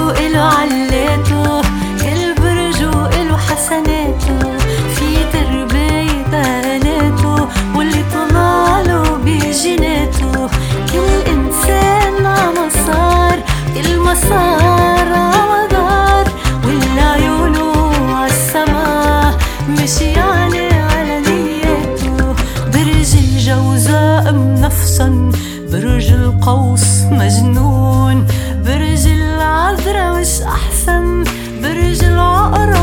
وإله علاته، كل برج وإله حسناته، في تربية آلاته واللي طلعله بجيناته. كل إنسان عمسار، كل مسار عمدار، واللي عيونه عالسما مش يعني على نياته. برج الجوزاء منفسن، برج القوس مجنون، برج العذراء مش أحسن، برج العقرب